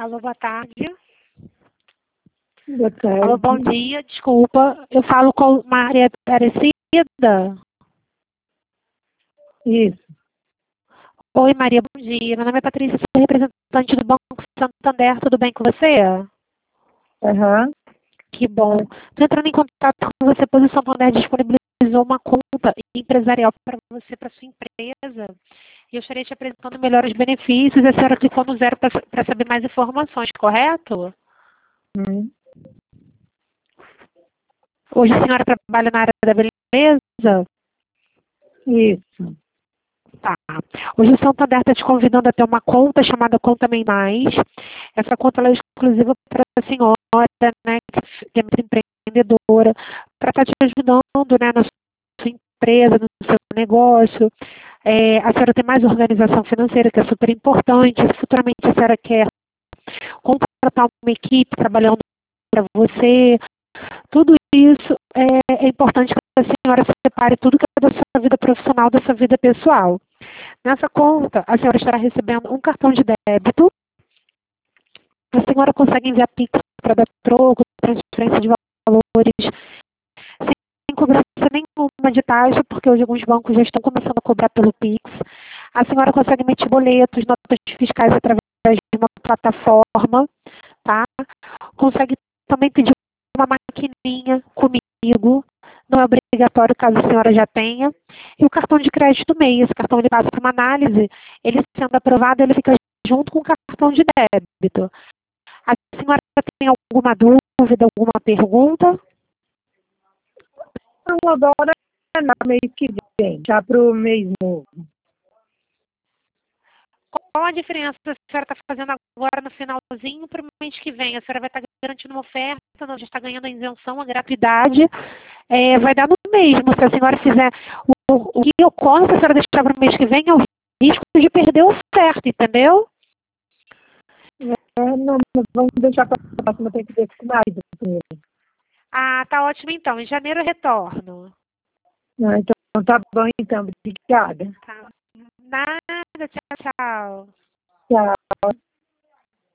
Alô, boa tarde. Boa tarde. Alô, bom dia, desculpa. Eu falo com Maria Aparecida. Isso. Oi, Maria, bom dia. Meu nome é Patrícia, sou representante do Banco Santander. Tudo bem com você? Aham. Que bom. Estou entrando em contato com você, pois o Santander disponibilizou uma conta empresarial para você, para sua empresa. E eu estaria te apresentando melhores benefícios. A senhora clicou no zero para saber mais informações, correto? Hoje a senhora trabalha na área da beleza? Isso. Tá. Hoje o Santander está te convidando a ter uma conta chamada Conta Mem Mais. Essa conta ela é exclusiva para a senhora, né, que é muito empreendedora, para estar te ajudando, né, na sua empresa, no seu negócio. A senhora tem mais organização financeira, que é super importante. Se futuramente a senhora quer contratar uma equipe trabalhando para você, tudo isso é importante que a senhora separe tudo que é da sua vida profissional, da sua vida pessoal. Nessa conta, a senhora estará recebendo um cartão de débito. A senhora consegue enviar Pix para dar troco, transferência de valores, sem cobrança nenhuma de taxa, porque hoje alguns bancos já estão começando a cobrar pelo Pix. A senhora consegue emitir boletos, notas fiscais através de uma plataforma, tá? Consegue também pedir uma maquininha comigo, não é obrigatório caso a senhora já tenha. E o cartão de crédito MEI, esse cartão ele passa por uma análise, ele sendo aprovado, ele fica junto com o cartão de débito. A senhora tem alguma dúvida, alguma pergunta? Então, agora é no mês que vem, já para o mês novo. Qual a diferença que a senhora está fazendo agora no finalzinho para o mês que vem? A senhora vai estar garantindo uma oferta, não, já está ganhando a isenção, a gratuidade, vai dar no mesmo. Se a senhora fizer o que ocorre, se a senhora deixar para o mês que vem, é o risco de perder a oferta, entendeu? Não, mas vamos deixar para a próxima, tem que ver com o marido primeiro. Ah, tá ótimo então. Em janeiro eu retorno. Não, então tá bom, então. Obrigada. Tá. Nada, tchau, tchau. Tchau.